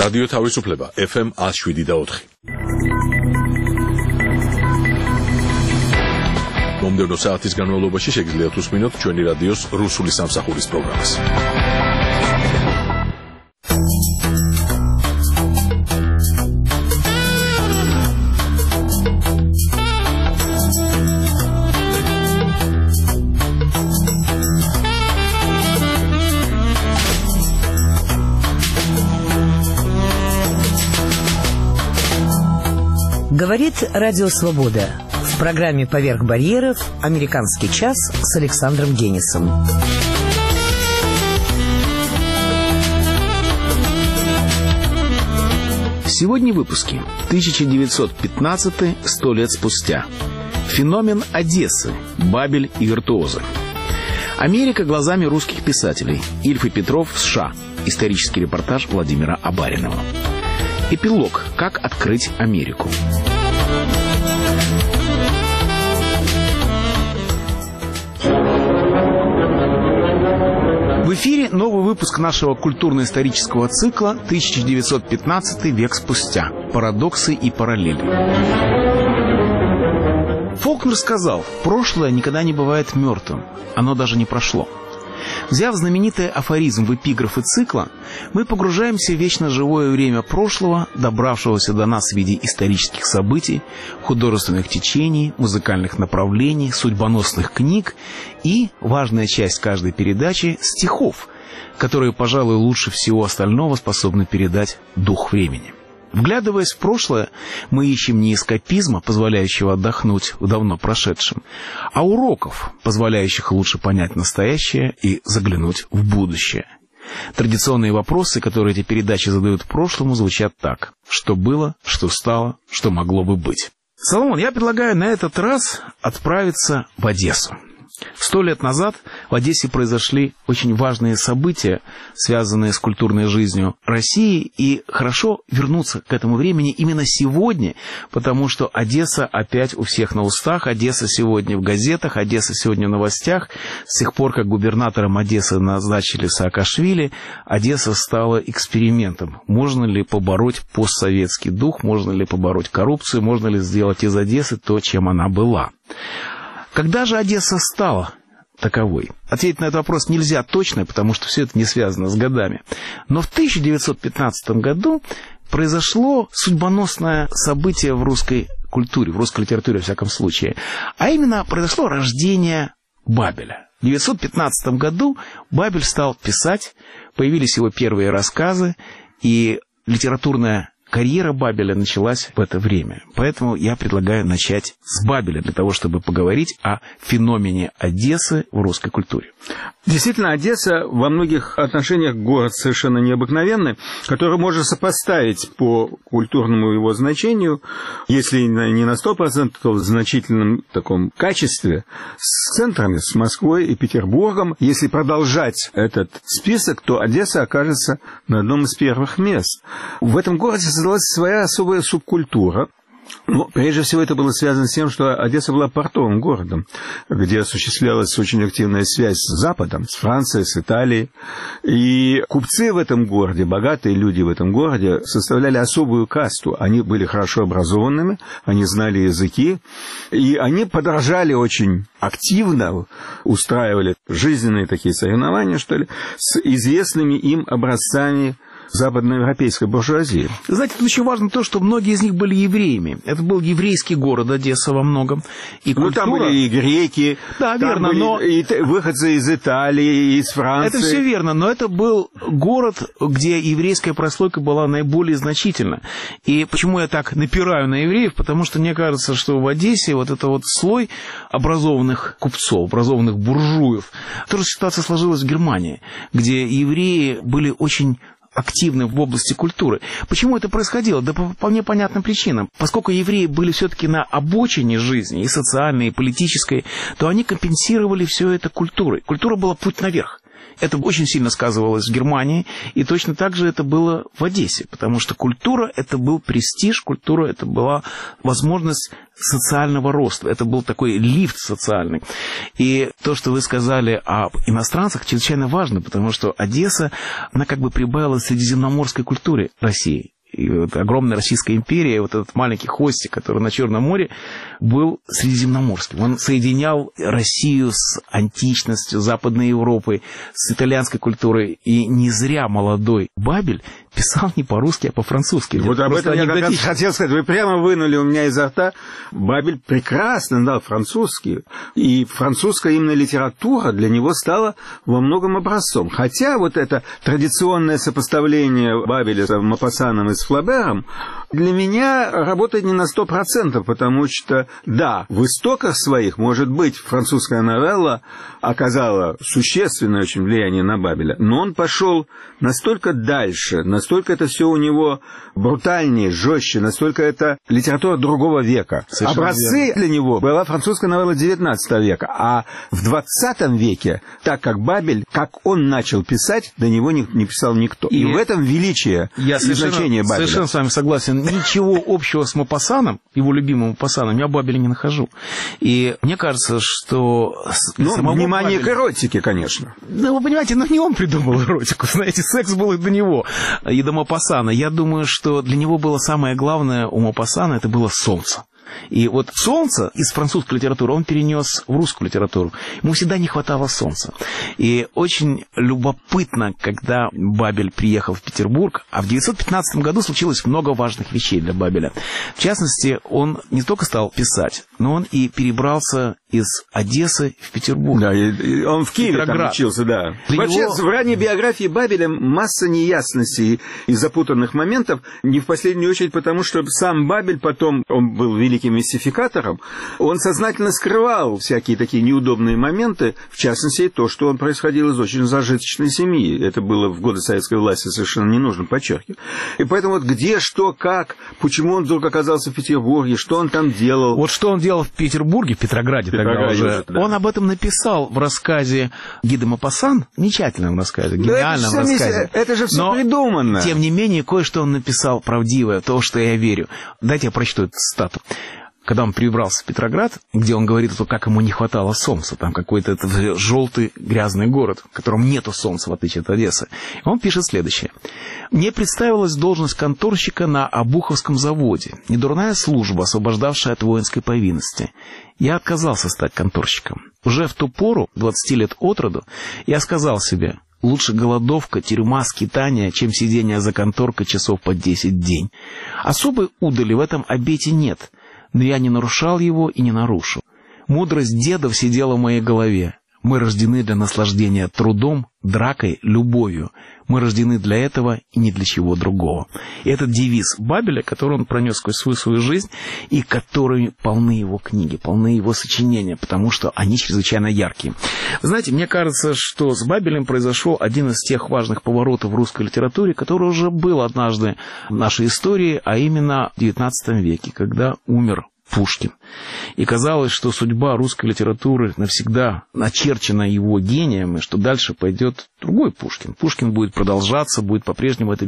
რადიო თავისუფლება FM 107.4. მომდევნო საათის განმავლობაში შეგიძლიათ უსმინოთ ჩვენი რადიოს რუსული სამსახურის პროგრამას. Говорит Радио Свобода. В программе «Поверх барьеров» «Американский час» с Александром Денисом. Сегодня в выпуске. 1915, 100 лет спустя. Феномен Одессы. Бабель и виртуозы. Америка глазами русских писателей. Ильф и Петров в США. Исторический репортаж Владимира Абаринова. Эпилог. Как открыть Америку. В эфире новый выпуск нашего культурно-исторического цикла «1915 век спустя. Парадоксы и параллели». Фолкнер сказал: «Прошлое никогда не бывает мертвым. Оно даже не прошло». Взяв знаменитый афоризм в эпиграфы цикла, мы погружаемся в вечно живое время прошлого, добравшегося до нас в виде исторических событий, художественных течений, музыкальных направлений, судьбоносных книг и, важная часть каждой передачи, стихов, которые, пожалуй, лучше всего остального способны передать дух времени. Вглядываясь в прошлое, мы ищем не эскапизма, позволяющего отдохнуть в давно прошедшем, а уроков, позволяющих лучше понять настоящее и заглянуть в будущее. Традиционные вопросы, которые эти передачи задают прошлому, звучат так: что было, что стало, что могло бы быть. Соломон, я предлагаю на этот раз отправиться в Одессу. 100 лет назад в Одессе произошли очень важные события, связанные с культурной жизнью России, и хорошо вернуться к этому времени именно сегодня, потому что Одесса опять у всех на устах, Одесса сегодня в газетах, Одесса сегодня в новостях. С тех пор, как губернатором Одессы назначили Саакашвили, Одесса стала экспериментом. Можно ли побороть постсоветский дух, можно ли побороть коррупцию, можно ли сделать из Одессы то, чем она была. Когда же Одесса стала таковой? Ответить на этот вопрос нельзя точно, потому что все это не связано с годами. Но в 1915 году произошло судьбоносное событие в русской культуре, в русской литературе, во всяком случае. А именно, произошло рождение Бабеля. В 1915 году Бабель стал писать, появились его первые рассказы, и литературная карьера Бабеля началась в это время. Поэтому я предлагаю начать с Бабеля, для того, чтобы поговорить о феномене Одессы в русской культуре. Действительно, Одесса во многих отношениях город совершенно необыкновенный, который можно сопоставить по культурному его значению, если не на 100%, то в значительном таком качестве, с центрами, с Москвой и Петербургом. Если продолжать этот список, то Одесса окажется на одном из первых мест. В этом городе создалась своя особая субкультура. Ну, прежде всего, это было связано с тем, что Одесса была портовым городом, где осуществлялась очень активная связь с Западом, с Францией, с Италией. И купцы в этом городе, богатые люди в этом городе, составляли особую касту. Они были хорошо образованными, они знали языки, и они подражали очень активно, устраивали жизненные такие соревнования, что ли, с известными им образцами западноевропейской буржуазии. Знаете, тут еще важно то, что многие из них были евреями. Это был еврейский город Одесса во многом. И культура... там были и греки, да, верно, но... и выходцы из Италии, из Франции. Это все верно, но это был город, где еврейская прослойка была наиболее значительна. И почему я так напираю на евреев? Потому что мне кажется, что в Одессе вот это вот слой образованных купцов, образованных буржуев. Та же ситуация сложилась в Германии, где евреи были очень активны в области культуры. Почему это происходило? Да по вполне понятным причинам. Поскольку евреи были все-таки на обочине жизни, и социальной, и политической, то они компенсировали все это культурой. Культура была путь наверх. Это очень сильно сказывалось в Германии, и точно так же это было в Одессе, потому что культура – это был престиж, культура – это была возможность социального роста, это был такой лифт социальный. И то, что вы сказали об иностранцах, чрезвычайно важно, потому что Одесса, она как бы прибавила средиземноморской культуре России. И вот огромная Российская империя, вот этот маленький хвостик, который на Черном море, был средиземноморским. Он соединял Россию с античностью, Западной Европой, с итальянской культурой. И не зря молодой Бабель писал не по-русски, а по-французски. Вот об этом я как раз хотел сказать. Вы прямо вынули у меня изо рта. Бабель прекрасно знал французский. И французская именно литература для него стала во многом образцом. Хотя вот это традиционное сопоставление Бабеля с Мопассаном и с Флабером для меня работает не на 100%, потому что, да, в истоках своих, может быть, французская новелла оказала существенное очень влияние на Бабеля, но он пошел настолько дальше, настолько это все у него брутальнее, жестче, настолько это литература другого века. Совершенно образцы верно. Для него была французская новелла XIX века, а в XX веке, так как Бабель, как он начал писать, до него не писал никто. И в этом величие и значение Бабеля. Совершенно с вами согласен. Ничего общего с Мопассаном, его любимым Мопассаном, я Бабеля не нахожу. И мне кажется, что... внимание Бабеля... к эротике, конечно. Да, вы понимаете, не он придумал эротику. Знаете, секс был и до него, и до Мопассана. Я думаю, что для него было самое главное у Мопассана, это было солнце. И вот солнце из французской литературы он перенес в русскую литературу. Ему всегда не хватало солнца. И очень любопытно, когда Бабель приехал в Петербург, а в 1915 году случилось много важных вещей для Бабеля. В частности, он не только стал писать, но он и перебрался из Одессы в Петербург. Да, и он в Киеве там учился, да. Вообще, в ранней биографии Бабеля масса неясностей и запутанных моментов, не в последнюю очередь потому, что сам Бабель потом, он был великим мистификатором, он сознательно скрывал всякие такие неудобные моменты, в частности, то, что он происходил из очень зажиточной семьи. Это было в годы советской власти совершенно не нужно подчеркивать. И поэтому вот где, что, как, почему он вдруг оказался в Петербурге, что он там делал. Вот что он делал в Петербурге, в Петрограде тогда уже. Да. Он об этом написал в рассказе «Гиде де Мопассан», замечательном рассказе, гениальном рассказе. Это же все придумано. Тем не менее, кое-что он написал правдивое, то, что я верю. Дайте я прочту эту цитату. Когда он перебрался в Петроград, где он говорит, как ему не хватало солнца, там какой-то желтый грязный город, в котором нету солнца, в отличие от Одессы, он пишет следующее. «Мне представилась должность конторщика на Обуховском заводе, недурная служба, освобождавшая от воинской повинности. Я отказался стать конторщиком. Уже в ту пору, 20 лет от роду, я сказал себе, лучше голодовка, тюрьма, скитание, чем сидение за конторкой часов по 10 в день. Особой удали в этом обете нет». Но я не нарушал его и не нарушу. Мудрость дедов сидела в моей голове. Мы рождены для наслаждения трудом, дракой, любовью. Мы рождены для этого и ни для чего другого. И этот девиз Бабеля, который он пронес сквозь свою жизнь, и которыми полны его книги, полны его сочинения, потому что они чрезвычайно яркие. Знаете, мне кажется, что с Бабелем произошел один из тех важных поворотов в русской литературе, который уже был однажды в нашей истории, а именно в XIX веке, когда умер Пушкин. И казалось, что судьба русской литературы навсегда начерчена его гением, и что дальше пойдет другой Пушкин. Пушкин будет продолжаться, будет по-прежнему это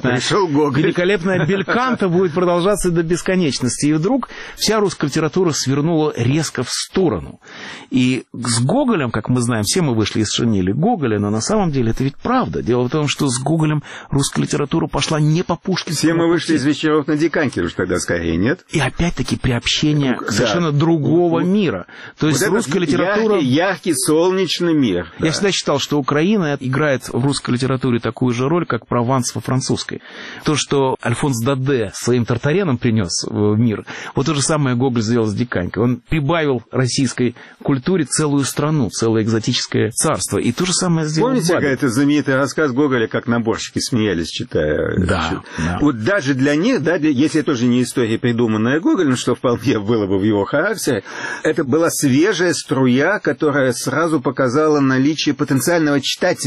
великолепная бельканта будет продолжаться до бесконечности. И вдруг вся русская литература свернула резко в сторону. И с Гоголем, как мы знаем, все мы вышли из шинели Гоголя, но на самом деле это ведь правда. Дело в том, что с Гоголем русская литература пошла не по пушкинскому. Все мы вышли из вечеров на Диканьке уже тогда скорее, нет? И опять-таки приобщение к совершенно другого мира. То есть русская литература... Яркий, солнечный мир. Я всегда считал, что Украина играет в русской литературе такую же роль, как Прованс во французской. То, что Альфонс Даде своим Тартареном принес в мир, вот то же самое Гоголь сделал с Диканькой. Он прибавил российской культуре целую страну, целое экзотическое царство. И то же самое сделал Бабель. Помните, это знаменитый рассказ Гоголя, как наборщики смеялись, читая? Да. Вот даже для них, если это тоже не история, придуманная Гоголем, что вполне было бы в его характере, это была свежая струя, которая сразу показала наличие потенциального читателя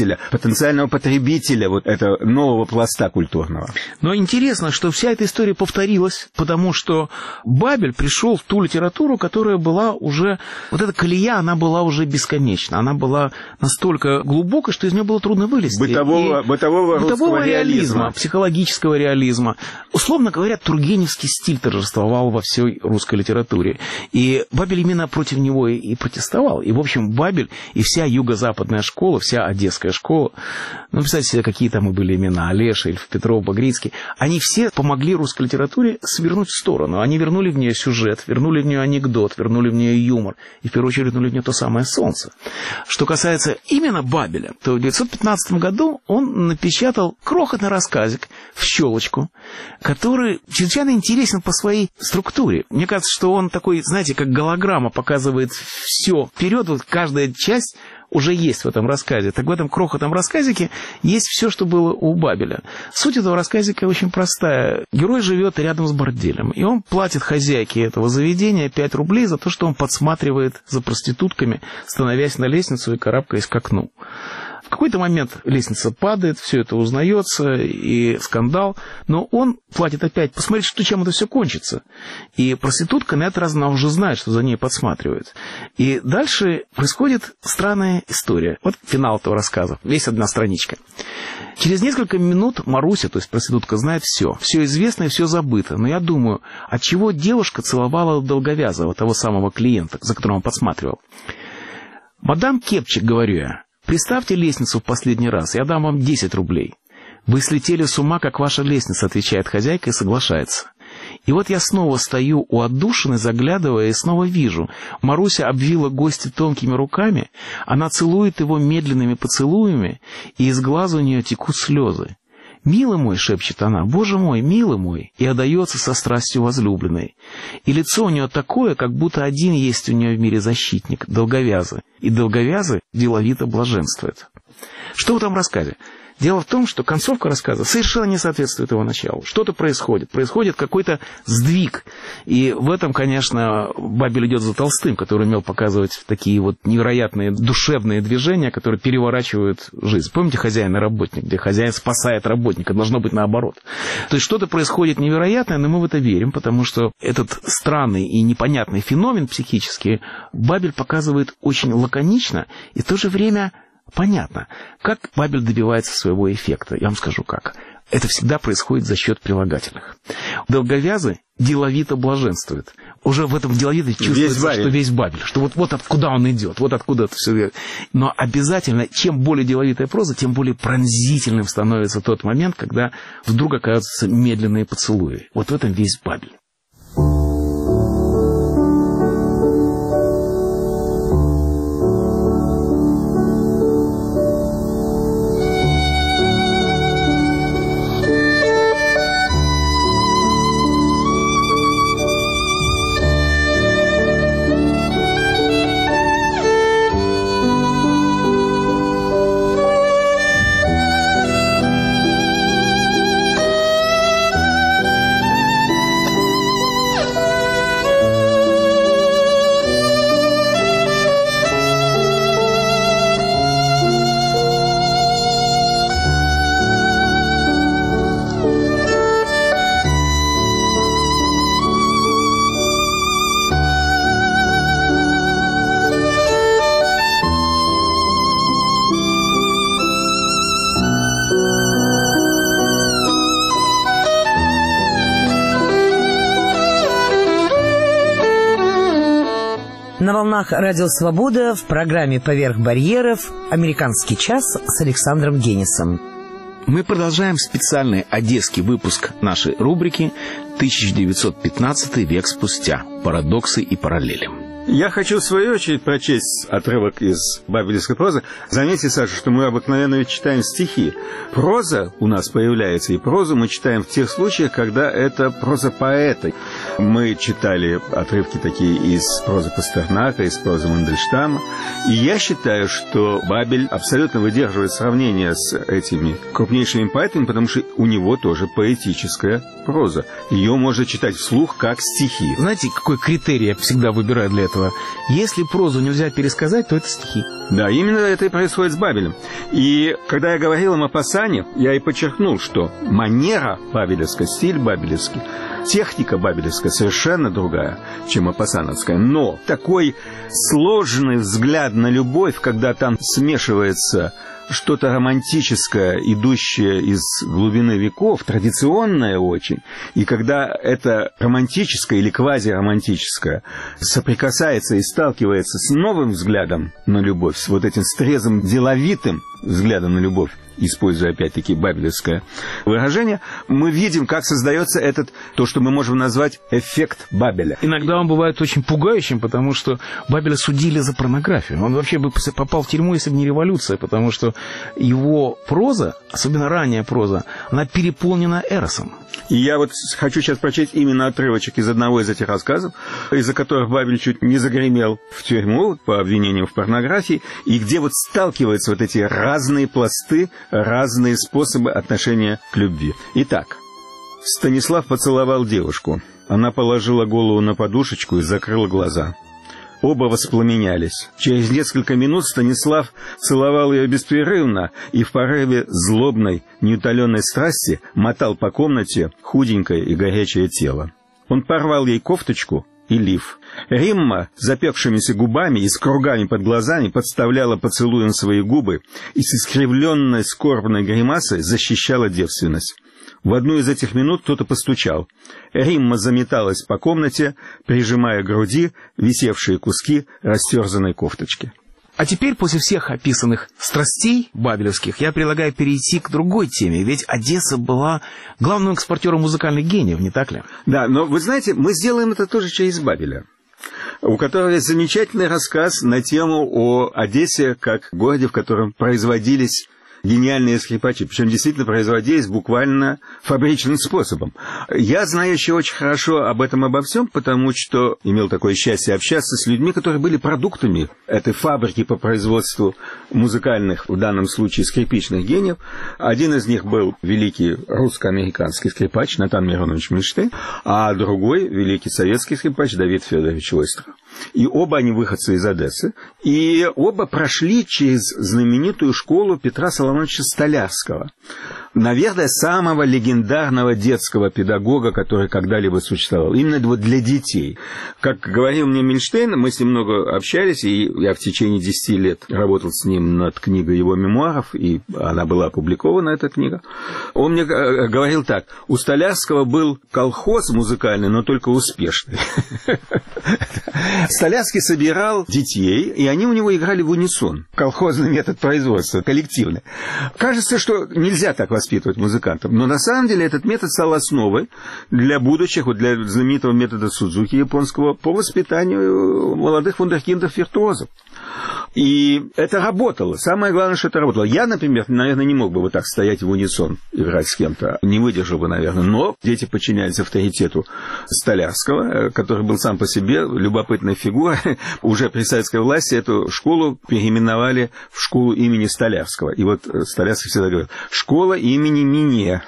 слушателя, потенциального потребителя вот этого нового пласта культурного. Но интересно, что вся эта история повторилась, потому что Бабель пришел в ту литературу, которая была уже... Вот эта колея, она была уже бесконечна. Она была настолько глубокой, что из нее было трудно вылезти. Бытового реализма, психологического реализма. Условно говоря, тургеневский стиль торжествовал во всей русской литературе. И Бабель именно против него и протестовал. И, в общем, Бабель и вся юго-западная школа, вся одесская школа, ну, представьте себе, какие там и были имена, Олеша, Ильф Петров, Багрицкий, они все помогли русской литературе свернуть в сторону. Они вернули в нее сюжет, вернули в нее анекдот, вернули в нее юмор. И, в первую очередь, вернули в нее то самое солнце. Что касается именно Бабеля, то в 1915 году он напечатал крохотный рассказик в щелочку, который чрезвычайно интересен по своей структуре. Мне кажется, что он такой, знаете, как голограмма показывает все вперед, вот каждая часть уже есть в этом рассказе. Так в этом крохотном рассказике есть все, что было у Бабеля. Суть этого рассказика очень простая. Герой живет рядом с борделем, и он платит хозяйке этого заведения 5 рублей за то, что он подсматривает за проститутками, становясь на лестницу и карабкаясь к окну. В какой-то момент лестница падает, все это узнается, и скандал, но он платит опять. Посмотрите, чем это все кончится. И проститутка на этот раз она уже знает, что за ней подсматривают. И дальше происходит странная история. Вот финал этого рассказа, весь одна страничка. Через несколько минут Маруся, то есть проститутка, знает все. Все известно и все забыто. Но я думаю, отчего девушка целовала долговязого, того самого клиента, за которым он подсматривал. «Мадам Кепчик, — говорю я, — приставьте лестницу в последний раз, я дам вам 10 рублей. Вы слетели с ума, как ваша лестница, — отвечает хозяйка и соглашается. И вот я снова стою у отдушины, заглядывая, и снова вижу. Маруся обвила гостя тонкими руками, она целует его медленными поцелуями, и из глаз у нее текут слезы. «Милый мой, — шепчет она, — Боже мой, милый мой!» и отдается со страстью возлюбленной. И лицо у нее такое, как будто один есть у нее в мире защитник, долговязый. И долговязый деловито блаженствует. Что в этом рассказе? Дело в том, что концовка рассказа совершенно не соответствует его началу. Что-то происходит. Происходит какой-то сдвиг. И в этом, конечно, Бабель идет за Толстым, который умел показывать такие вот невероятные душевные движения, которые переворачивают жизнь. Помните «Хозяин и работник», где хозяин спасает работника? Должно быть наоборот. То есть что-то происходит невероятное, но мы в это верим, потому что этот странный и непонятный феномен психический Бабель показывает очень лаконично и в то же время понятно. Как Бабель добивается своего эффекта? Я вам скажу как. Это всегда происходит за счет прилагательных. Долговязый деловито блаженствует. Уже в этом деловито чувствуется, что весь Бабель, что вот откуда он идет, вот откуда это все идет. Но обязательно, чем более деловитая проза, тем более пронзительным становится тот момент, когда вдруг оказываются медленные поцелуи. Вот в этом весь Бабель. На волнах Радио Свобода в программе «Поверх барьеров» «Американский час» с Александром Генисом. Мы продолжаем специальный одесский выпуск нашей рубрики «1915 век спустя. Парадоксы и параллели». Я хочу, в свою очередь, прочесть отрывок из бабелевской прозы. Заметьте, Саша, что мы обыкновенно ведь читаем стихи. Проза у нас появляется, и прозу мы читаем в тех случаях, когда это проза поэта. Мы читали отрывки такие из прозы Пастернака, из прозы Мандельштама. И я считаю, что Бабель абсолютно выдерживает сравнение с этими крупнейшими поэтами, потому что у него тоже поэтическая проза. Ее можно читать вслух как стихи. Знаете, какой критерий я всегда выбираю для этого? Если прозу нельзя пересказать, то это стихи. Да, именно это и происходит с Бабелем. И когда я говорил о Мопассане, я и подчеркнул, что манера бабелевская, стиль бабелевский, техника бабелевская совершенно другая, чем мопассановская. Но такой сложный взгляд на любовь, когда там смешивается что-то романтическое, идущее из глубины веков, традиционное очень, и когда это романтическое или квазиромантическое соприкасается и сталкивается с новым взглядом на любовь, с вот этим трезвым, деловитым взглядом на любовь, используя опять-таки бабелевское выражение, мы видим, как создается этот, то, что мы можем назвать эффект Бабеля. Иногда он бывает очень пугающим, потому что Бабеля судили за порнографию. Он вообще бы попал в тюрьму, если бы не революция, потому что его проза, особенно ранняя проза, она переполнена эросом. И я вот хочу сейчас прочесть именно отрывочек из одного из этих рассказов, из-за которых Бабель чуть не загремел в тюрьму по обвинениям в порнографии, и где вот сталкиваются вот эти разные пласты, разные способы отношения к любви. Итак, Станислав поцеловал девушку. Она положила голову на подушечку и закрыла глаза. Оба воспламенялись. Через несколько минут Станислав целовал ее беспрерывно и в порыве злобной, неутоленной страсти мотал по комнате худенькое и горячее тело. Он порвал ей кофточку и лиф. Римма с запекшимися губами и с кругами под глазами подставляла поцелуем свои губы и с искривленной скорбной гримасой защищала девственность. В одну из этих минут кто-то постучал. Римма заметалась по комнате, прижимая к груди висевшие куски растерзанной кофточки. А теперь, после всех описанных страстей бабелевских, я предлагаю перейти к другой теме. Ведь Одесса была главным экспортером музыкальных гениев, не так ли? Да, но вы знаете, мы сделаем это тоже через Бабеля, у которого есть замечательный рассказ на тему о Одессе как городе, в котором производились гениальные скрипачи, причем действительно производились буквально фабричным способом. Я знаю еще очень хорошо об этом обо всем, потому что имел такое счастье общаться с людьми, которые были продуктами этой фабрики по производству музыкальных, в данном случае скрипичных гениев. Один из них был великий русско-американский скрипач Натан Миронович Мильштейн, а другой великий советский скрипач Давид Федорович Ойстров. И оба они выходцы из Одессы, и оба прошли через знаменитую школу Петра Соломоновича Столярского. Наверное, самого легендарного детского педагога, который когда-либо существовал. Именно вот для детей. Как говорил мне Мильштейн, мы с ним много общались, и я в течение 10 лет работал с ним над книгой его мемуаров, и она была опубликована, эта книга. Он мне говорил так: у Столярского был колхоз музыкальный, но только успешный. Столярский собирал детей, и они у него играли в унисон. Колхозный метод производства, коллективный. Кажется, что нельзя так воспитывать музыкантов, но на самом деле этот метод стал основой для будущих, вот для знаменитого метода Судзуки японского по воспитанию молодых вундеркиндов-виртуозов. И это работало. Самое главное, что это работало. Я, например, наверное, не мог бы вот так стоять в унисон, играть с кем-то. Не выдержал бы, наверное. Но дети подчинялись авторитету Столярского, который был сам по себе любопытной фигурой. Уже при советской власти эту школу переименовали в школу имени Столярского. И вот Столярский всегда говорил: школа имени Мине.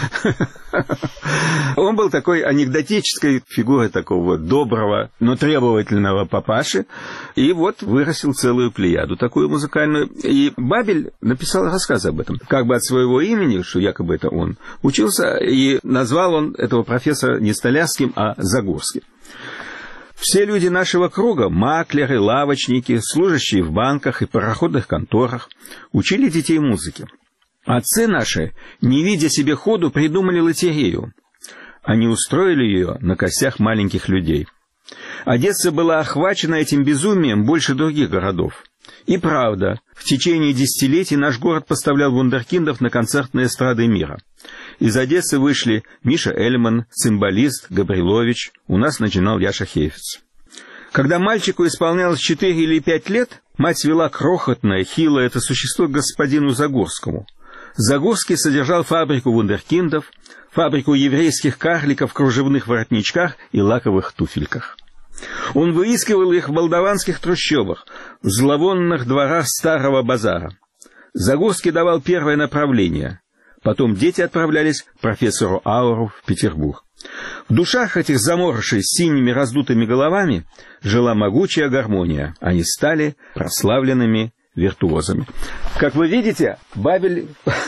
Он был такой анекдотической фигурой такого вот доброго, но требовательного папаши. И вот вырастил целую плеяду такую музыкальную. И Бабель написал рассказ об этом. Как бы от своего имени, что якобы это он учился, и назвал он этого профессора не Столярским, а Загорским. Все люди нашего круга, маклеры, лавочники, служащие в банках и пароходных конторах, учили детей музыке. Отцы наши, не видя себе ходу, придумали лотерею. Они устроили ее на костях маленьких людей. Одесса была охвачена этим безумием больше других городов. И правда, в течение десятилетий наш город поставлял вундеркиндов на концертные эстрады мира. Из Одессы вышли Миша Эльман, цимбалист, Габрилович, у нас начинал Яша Хейфец. Когда мальчику исполнялось 4 или 5 лет, мать вела крохотное, хилое это существо к господину Загорскому. Загорский содержал фабрику вундеркиндов, фабрику еврейских карликов в кружевных воротничках и лаковых туфельках. Он выискивал их в молдаванских трущобах, в зловонных дворах старого базара. Загорский давал первое направление. Потом дети отправлялись к профессору Ауру в Петербург. В душах этих заморышей с синими раздутыми головами жила могучая гармония. Они стали прославленными виртуозами. Как вы видите, Бабель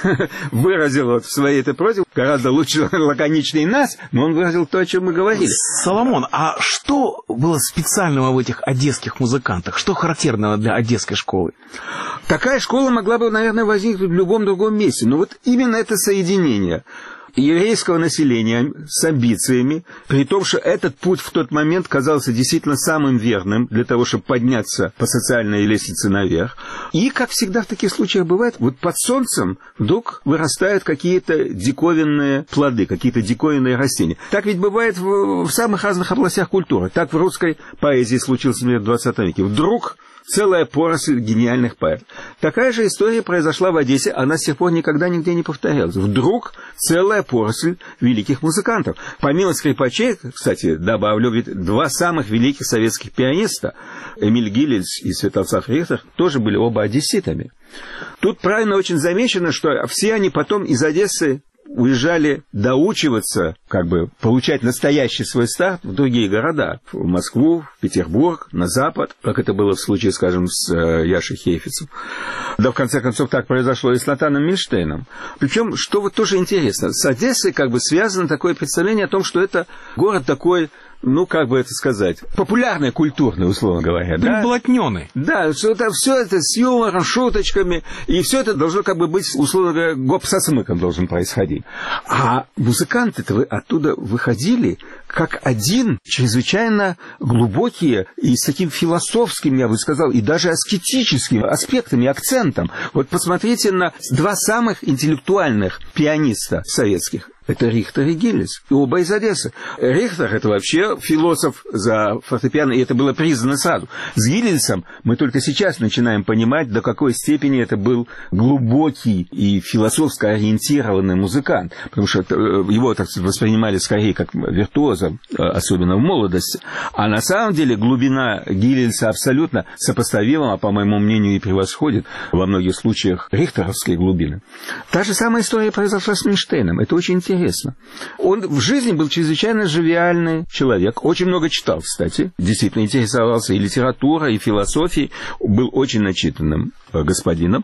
выразил вот в своей этой прозе гораздо лучше, лаконичнее нас, но он выразил то, о чем мы говорили. Соломон, а что было специального в этих одесских музыкантах? Что характерного для одесской школы? Такая школа могла бы, наверное, возникнуть в любом другом месте. Но вот именно это соединение еврейского населения с амбициями, при том, что этот путь в тот момент казался действительно самым верным для того, чтобы подняться по социальной лестнице наверх. И, как всегда в таких случаях бывает, вот под солнцем вдруг вырастают какие-то диковинные плоды, какие-то диковинные растения. Так ведь бывает в самых разных областях культуры. Так в русской поэзии случилось, например, в 20 веке. Вдруг целая поросль гениальных поэтов. Такая же история произошла в Одессе, она с тех пор никогда нигде не повторялась. Вдруг целая поросль великих музыкантов. Помимо скрипачей, кстати, добавлю, ведь два самых великих советских пианиста, Эмиль Гилельс и Святослав Рихтер, тоже были оба одесситами. Тут правильно очень замечено, что все они потом из Одессы уезжали доучиваться, как бы получать настоящий свой старт в другие города. В Москву, в Петербург, на Запад, как это было в случае, скажем, с Яшей Хейфицем. Да, в конце концов, так произошло и с Натаном Мильштейном. Причем, что вот тоже интересно, с Одессой как бы связано такое представление о том, что это город такой, ну, как бы это сказать, популярный, культурный, условно говоря. Приблотненный. Да, что это, все это с юмором, шуточками, и все это должно как бы быть, условно говоря, гоп со смыком должен происходить. А музыканты-то оттуда выходили как один, чрезвычайно глубокие и с таким философским, я бы сказал, и даже аскетическим аспектами, акцентом. Вот посмотрите на два самых интеллектуальных пианиста советских. Это Рихтер и Гилельс, и оба из Одессы. Рихтер — это вообще философ за фортепиано, и это было признано сразу. С Гилельсом мы только сейчас начинаем понимать, до какой степени это был глубокий и философски ориентированный музыкант, потому что его, так сказать, воспринимали скорее как виртуоза, особенно в молодости. А на самом деле глубина Гилельса абсолютно сопоставима, а по моему мнению и превосходит во многих случаях рихтеровские глубины. Та же самая история произошла с Мильштейном. Это очень интересно. Он в жизни был чрезвычайно живиальный человек, очень много читал, кстати, действительно интересовался и литературой, и философией, был очень начитанным господином,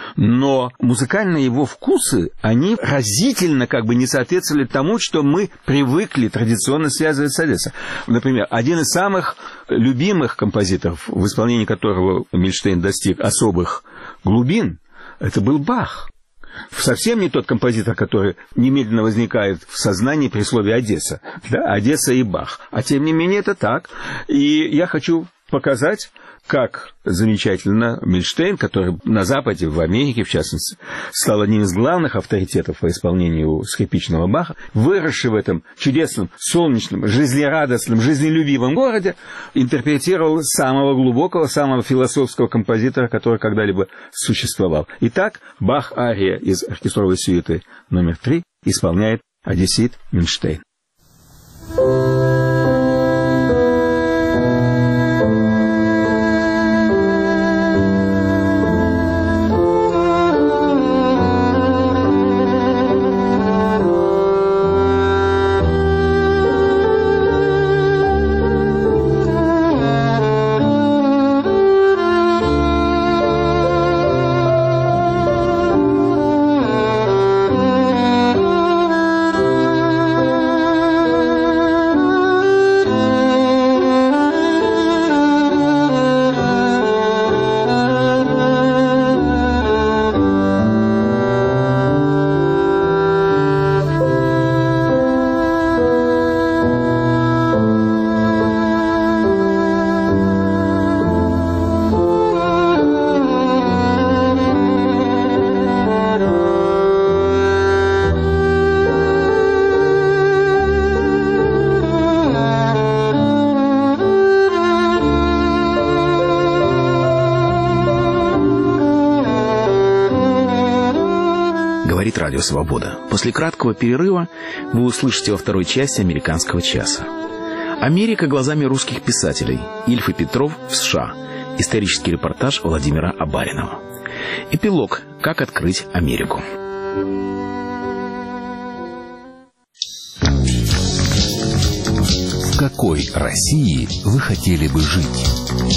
но музыкальные его вкусы, они разительно как бы не соответствовали тому, что мы привыкли традиционно связывать с Одессой. Например, один из самых любимых композиторов, в исполнении которого Мильштейн достиг особых глубин, это был Бах. Совсем не тот композитор, который немедленно возникает в сознании при слове «Одесса». Да? Одесса и Бах. А тем не менее это так. И я хочу показать, как замечательно Мильштейн, который на Западе, в Америке, в частности, стал одним из главных авторитетов по исполнению скрипичного Баха, выросший в этом чудесном, солнечном, жизнерадостном, жизнелюбивом городе, интерпретировал самого глубокого, самого философского композитора, который когда-либо существовал. Итак, Бах-ария из оркестровой сюиты номер 3 исполняет одессит Мильштейн. говорит Радио Свобода. После краткого перерыва вы услышите во второй части «Американского часа». Америка глазами русских писателей. Ильф и Петров в США. Исторический репортаж Владимира Абаринова. Эпилог «Как открыть Америку». В какой России вы хотели бы жить?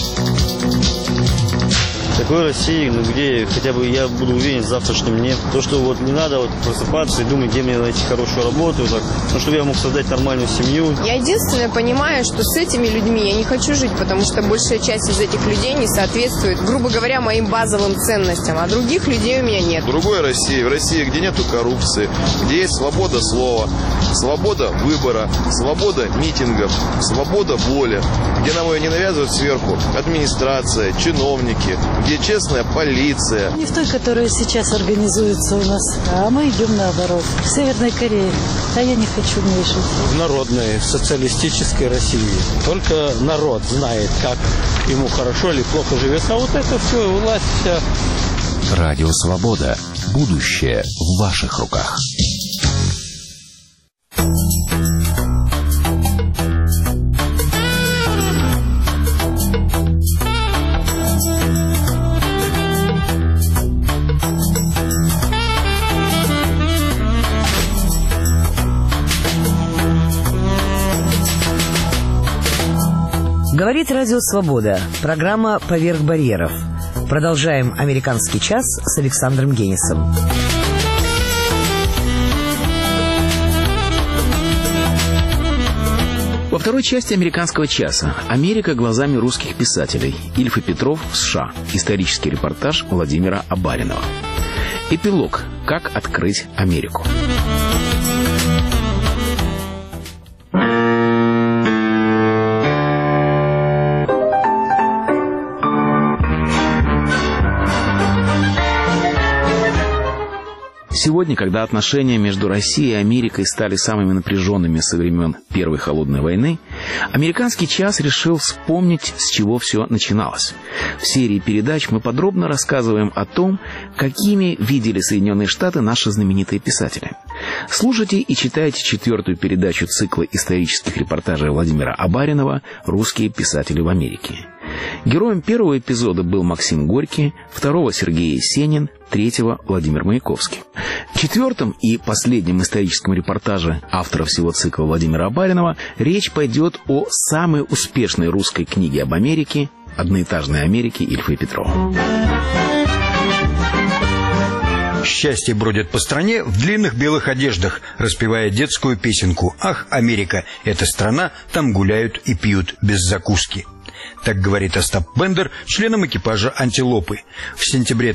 Такой России, где хотя бы я буду уверен в завтрашнем дне. То, что вот не надо вот просыпаться и думать, где мне найти хорошую работу, так, чтобы я мог создать нормальную семью. Я единственное понимаю, что с этими людьми я не хочу жить, потому что большая часть из этих людей не соответствует, грубо говоря, моим базовым ценностям, а других людей у меня нет. В другой России, в России, где нету коррупции, где есть свобода слова, свобода выбора, свобода митингов, свобода воли, где нам ее не навязывают сверху администрация, чиновники, где честная полиция. Не в той, которая сейчас организуется у нас, а мы идем наоборот. В Северной Корее. А я не хочу в ней жить. В народной, социалистической России. Только народ знает, как ему хорошо или плохо живется. А вот это все, власть вся. Радио Свобода. Будущее в ваших руках. Говорит Радио Свобода. Программа «Поверх барьеров». Продолжаем «Американский час» с Александром Генисом. Во второй части «Американского часа» Америка глазами русских писателей. Ильф и Петров в США. Исторический репортаж Владимира Абаринова. Эпилог «Как открыть Америку». Сегодня, когда отношения между Россией и Америкой стали самыми напряженными со времен Первой холодной войны, «Американский час» решил вспомнить, с чего все начиналось. В серии передач мы подробно рассказываем о том, какими видели Соединенные Штаты наши знаменитые писатели. Слушайте и читайте 4-ю передачу цикла исторических репортажей Владимира Абаринова «Русские писатели в Америке». Героем первого эпизода был Максим Горький, второго — Сергей Есенин, третьего — Владимир Маяковский. В 4-м и последнем историческом репортаже автора всего цикла Владимира Абаринова речь пойдет о самой успешной русской книге об Америке «Одноэтажной Америке» Ильфа и Петрова. Счастье бродит по стране в длинных белых одеждах, распевая детскую песенку «Ах, Америка, это страна, там гуляют и пьют без закуски». Так говорит Остап Бендер членам экипажа «Антилопы». В сентябре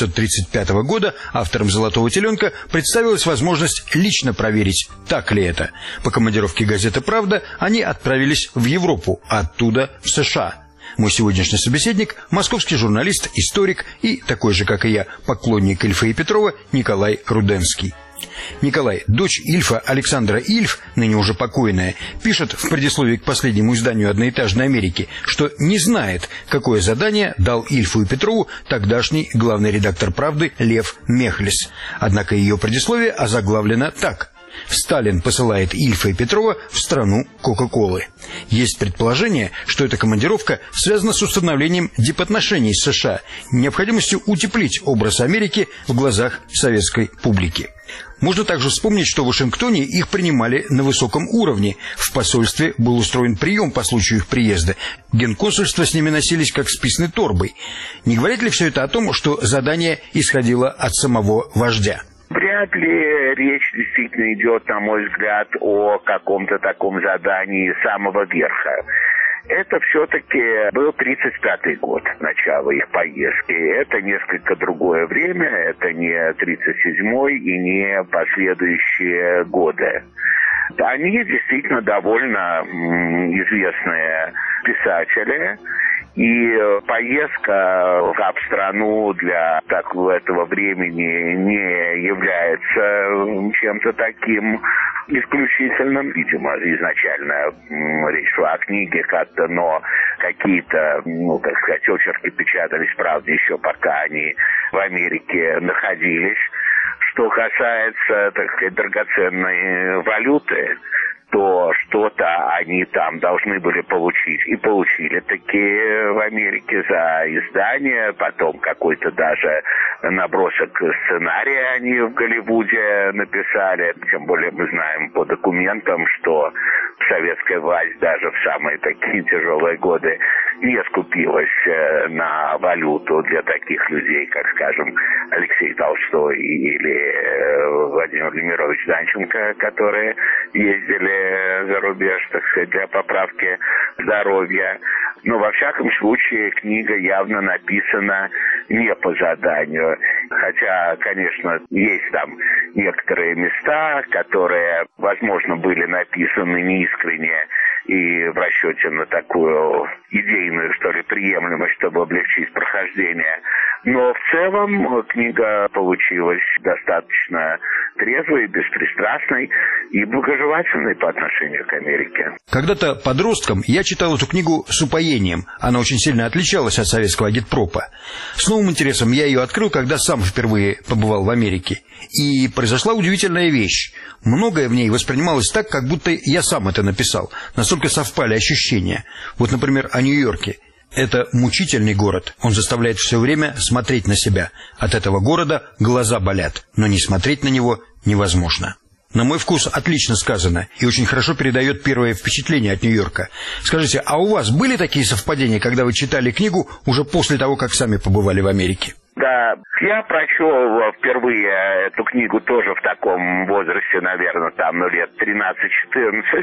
1935 года авторам «Золотого теленка» представилась возможность лично проверить, так ли это. По командировке газеты «Правда» они отправились в Европу, а оттуда в США. Мой сегодняшний собеседник – московский журналист, историк и, такой же, как и я, поклонник Ильфа и Петрова Николай Руденский. Николай, дочь Ильфа, Александра Ильф, ныне уже покойная, пишет в предисловии к последнему изданию «Одноэтажной Америки», что не знает, какое задание дал Ильфу и Петрову тогдашний главный редактор «Правды» Лев Мехлис. Однако ее предисловие озаглавлено так: «Сталин посылает Ильфа и Петрова в страну Кока-Колы». Есть предположение, что эта командировка связана с установлением дипотношений с США, необходимостью утеплить образ Америки в глазах советской публики. Можно также вспомнить, что в Вашингтоне их принимали на высоком уровне. В посольстве был устроен прием по случаю их приезда. Генконсульства с ними носились как с писаной торбой. Не говорит ли все это о том, что задание исходило от самого вождя? Вряд ли речь действительно идет, на мой взгляд, о каком-то таком задании самого верха. Это все-таки был 35-й год, начало их поездки. Это несколько другое время, это не 37-й и не последующие годы. Они действительно довольно известные писатели. И поездка в страну для этого времени не является чем-то таким исключительным. Видимо, изначально речь шла о книге как-то, но какие-то, очерки печатались, правда, еще пока они в Америке находились. Что касается, так сказать, драгоценной валюты, то что-то они там должны были получить. И получили такие в Америке за издание, потом какой-то даже набросок сценария они в Голливуде написали. Тем более мы знаем по документам, что советская власть даже в самые такие тяжелые годы не скупилась на валюту для таких людей, как, скажем, Алексей Толстой или Владимир Владимирович Данченко, которые ездили за рубеж, так сказать, для поправки здоровья. Но, во всяком случае, книга явно написана не по заданию. Хотя, конечно, есть там некоторые места, которые, возможно, были написаны неискренне и в расчете на такую идейную, что ли, приемлемость, чтобы облегчить прохождение. Но в целом книга получилась достаточно трезвой, беспристрастной и благожелательной по отношению к Америке. Когда-то подростком я читал эту книгу с упоением. Она очень сильно отличалась от советского агитпропа. С новым интересом я ее открыл, когда сам впервые побывал в Америке. И произошла удивительная вещь. Многое в ней воспринималось так, как будто я сам это написал. Настолько совпали ощущения. Вот, например, о Нью-Йорке. Это мучительный город. Он заставляет все время смотреть на себя. От этого города глаза болят, но не смотреть на него невозможно. На мой вкус отлично сказано и очень хорошо передает первое впечатление от Нью-Йорка. Скажите, а у вас были такие совпадения, когда вы читали книгу уже после того, как сами побывали в Америке? Да, я прочел впервые эту книгу тоже в таком возрасте, наверное, там, лет 13-14.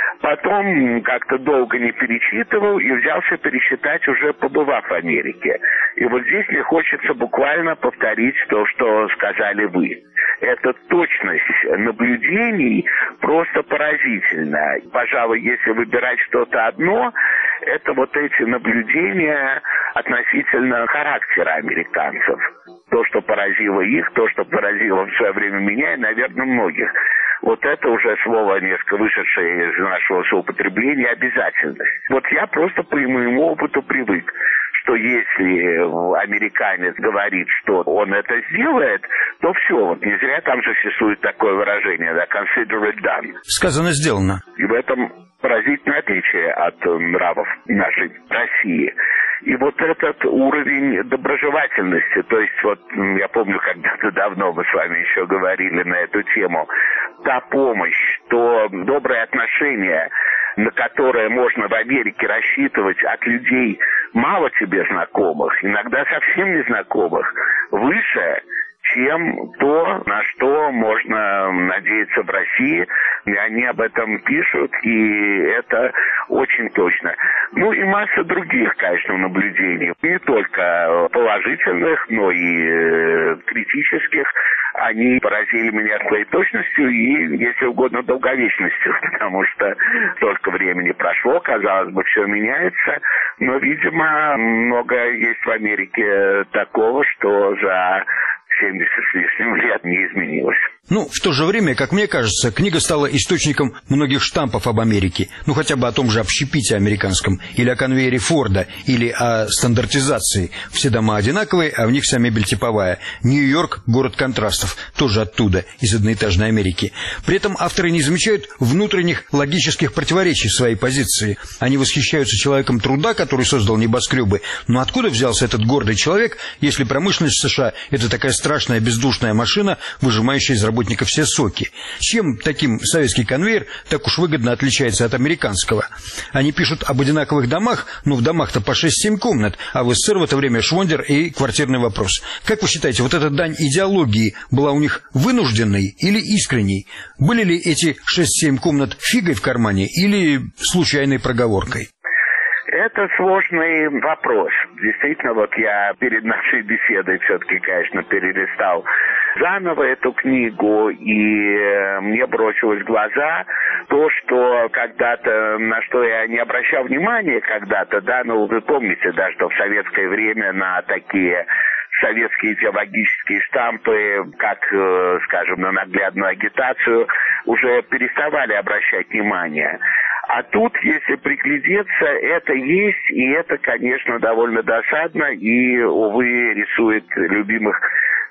Потом как-то долго не перечитывал и взялся перечитать, уже побывав в Америке. И вот здесь мне хочется буквально повторить то, что сказали вы. Эта точность наблюдений просто поразительна. Пожалуй, если выбирать что-то одно, это вот эти наблюдения относительно характера американцев. То, что поразило их, то, что поразило в свое время меня и, наверное, многих. Вот это уже слово, несколько вышедшее из нашего соупотребления, обязательность. Вот я просто по моему опыту привык, что если американец говорит, что он это сделает, то все, вот не зря там же существует такое выражение, да, consider it done. Сказано, сделано. И в этом поразительное отличие от нравов нашей России. И вот этот уровень доброжелательности, то есть вот я помню, когда-то давно мы с вами еще говорили на эту тему, та помощь, то доброе отношение, на которое можно в Америке рассчитывать от людей мало тебе знакомых, иногда совсем незнакомых, выше, чем то, на что можно надеяться в России. И они об этом пишут, и это очень точно. Ну и масса других, конечно, наблюдений. Не только положительных, но и критических. Они поразили меня своей точностью и, если угодно, долговечностью, потому что столько времени прошло, казалось бы, все меняется, но, видимо, многое есть в Америке такого, что за 70 с лишним лет не изменилось. Ну, в то же время, как мне кажется, книга стала источником многих штампов об Америке. Ну, хотя бы о том же общепите американском, или о конвейере Форда, или о стандартизации. Все дома одинаковые, а в них вся мебель типовая. Нью-Йорк – город контрастов, тоже оттуда, из одноэтажной Америки. При этом авторы не замечают внутренних логических противоречий в своей позиции. Они восхищаются человеком труда, который создал небоскребы. Но откуда взялся этот гордый человек, если промышленность США – это такая страшная бездушная машина, выжимающая из работников все соки? Чем таким советский конвейер так уж выгодно отличается от американского? Они пишут об одинаковых домах, но в домах-то по 6-7 комнат, а в СССР в это время швондер и квартирный вопрос. Как вы считаете, вот эта дань идеологии была у них вынужденной или искренней? Были ли эти 6-7 комнат фигой в кармане или случайной проговоркой? Это сложный вопрос. Действительно, вот я перед нашей беседой все-таки, конечно, перелистал заново эту книгу, и мне бросилось в глаза то, что когда-то, на что я не обращал внимания когда-то, да, ну вы помните, да, что в советское время на такие советские идеологические штампы, как, скажем, на наглядную агитацию, уже переставали обращать внимание. А тут, если приглядеться, это есть, и это, конечно, довольно досадно, и, увы, рисует любимых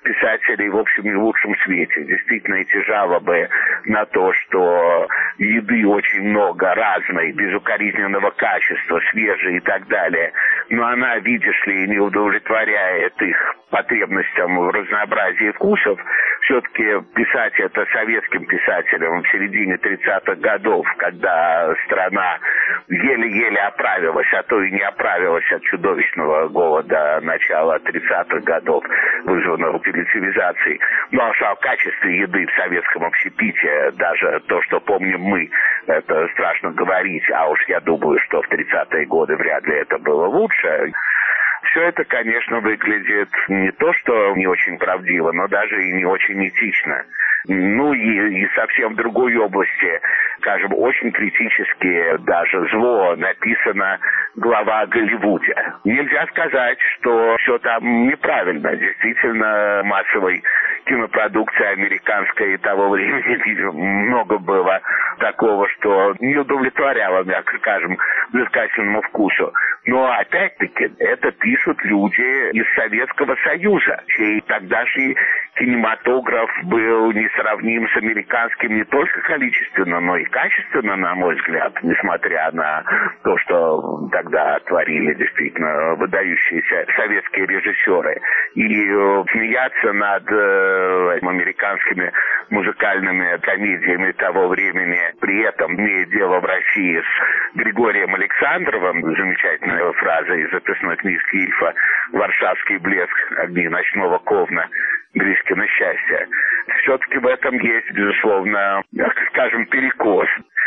писателей, в общем, не в лучшем свете. Действительно, эти жалобы на то, что еды очень много, разной, безукоризненного качества, свежей и так далее, но она, видишь ли, не удовлетворяет их потребностям в разнообразии вкусов. Все-таки писать это советским писателям в середине 30-х годов, когда страна еле-еле оправилась, а то и не оправилась от чудовищного голода начала 30-х годов, вызванного коллективизацией. Ну, а о качестве еды в советском общепите, даже то, что помним мы, это страшно говорить, а уж я думаю, что в 30-е годы вряд ли это было лучше. Все это, конечно, выглядит не то, что не очень правдиво, но даже и не очень этично. Ну и совсем в другой области, скажем, очень критически, даже зло написано глава о Голливуде. Нельзя сказать, что все там неправильно. Действительно, массовой кинопродукции американской того времени много было такого, что не удовлетворяло, мягко скажем, взыскательному вкусу. Но опять-таки это пишут люди из Советского Союза, чей тогдашний кинематограф был несравним с американским не только количественно, но и качественно, на мой взгляд, несмотря на то, что тогда творили действительно выдающиеся советские режиссеры. И смеяться над американскими музыкальными комедиями того времени, при этом имея дело в России с Григорием Александровым, замечательная фраза из записной книжки Ильфа «Варшавский блеск, огни ночного Ковна, Гришкино счастье». Все-таки в этом есть, безусловно, скажем, перекос.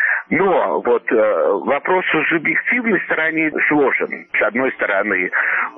Но вот вопрос с объективной стороны сложен. С одной стороны,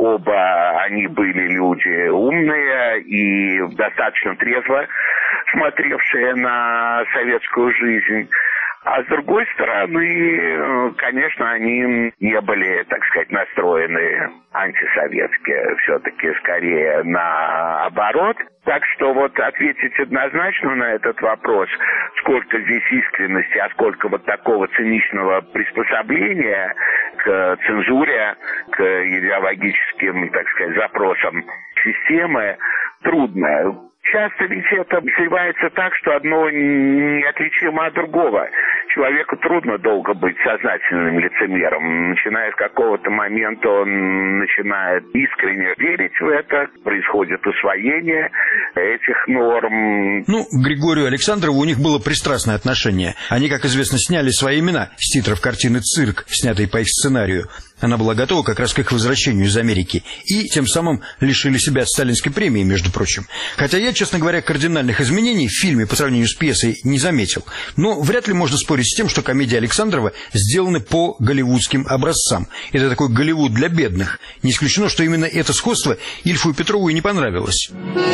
оба они были люди умные и достаточно трезво смотревшие на советскую жизнь. А с другой стороны, конечно, они не были, так сказать, настроены антисоветски, все-таки скорее наоборот. Так что вот ответить однозначно на этот вопрос, сколько здесь искренности, а сколько вот такого циничного приспособления к цензуре, к идеологическим, так сказать, запросам системы, трудно. Часто ведь это сливается так, что одно неотличимо от другого. Человеку трудно долго быть сознательным лицемером. Начиная с какого-то момента он начинает искренне верить в это, происходит усвоение этих норм. Ну, к Григорию Александрову у них было пристрастное отношение. Они, как известно, сняли свои имена с титров картины «Цирк», снятой по их сценарию. Она была готова как раз к их возвращению из Америки. И тем самым лишили себя сталинской премии, между прочим. Хотя я, честно говоря, кардинальных изменений в фильме по сравнению с пьесой не заметил. Но вряд ли можно спорить с тем, что комедии Александрова сделаны по голливудским образцам. Это такой Голливуд для бедных. Не исключено, что именно это сходство Ильфу и Петрову и не понравилось.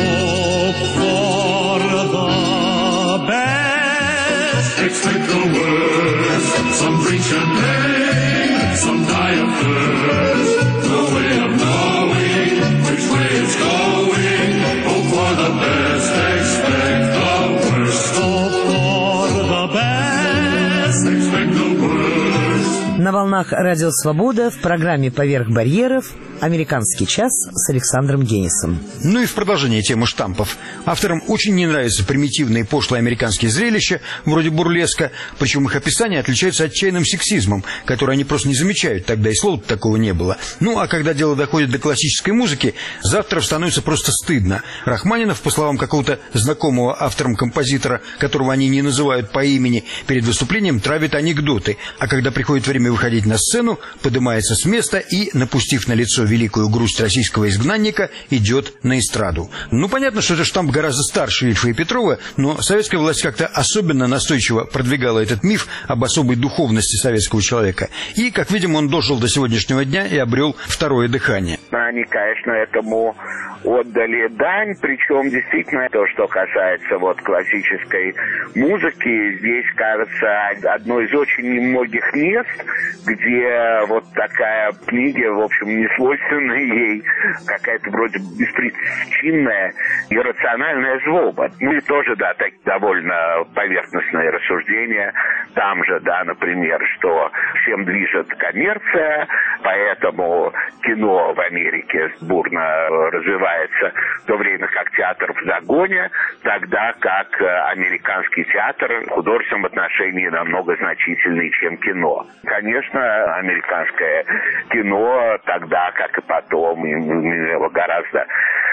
Some die of thirst, no way of knowing which way it's going. Hope for the best, expect the worst. Hope for the best, expect the worst. На волнах Радио Свобода в программе «Поверх барьеров» «Американский час» с Александром Генисом. Ну и в продолжение темы штампов. Авторам очень не нравятся примитивные пошлые американские зрелища, вроде бурлеска, причем их описание отличается отчаянным сексизмом, который они просто не замечают, тогда и слова такого не было. Ну а когда дело доходит до классической музыки, за авторов становится просто стыдно. Рахманинов, по словам какого-то знакомого автором-композитора, которого они не называют по имени, перед выступлением травит анекдоты, а когда приходит время выходить на сцену, поднимается с места и, напустив на лицо великую грусть российского изгнанника, идет на эстраду. Ну, понятно, что этот штамп гораздо старше Ильфа и Петрова, но советская власть как-то особенно настойчиво продвигала этот миф об особой духовности советского человека. И, как видим, он дожил до сегодняшнего дня и обрел второе дыхание. Они, конечно, этому отдали дань, причем действительно то, что касается вот классической музыки, здесь, кажется, одно из очень немногих мест, где вот такая книга, в общем, не свойственная ей, какая-то вроде беспричинная иррациональная злоба. Ну и тоже, да, так, довольно поверхностные рассуждения. Там же, да, например, что всем движет коммерция, поэтому кино в Америке бурно развивается, в то время как театр в загоне, тогда как американский театр в художественном отношении намного значительнее, чем кино. Конечно, американское кино тогда, как и потом, имело гораздо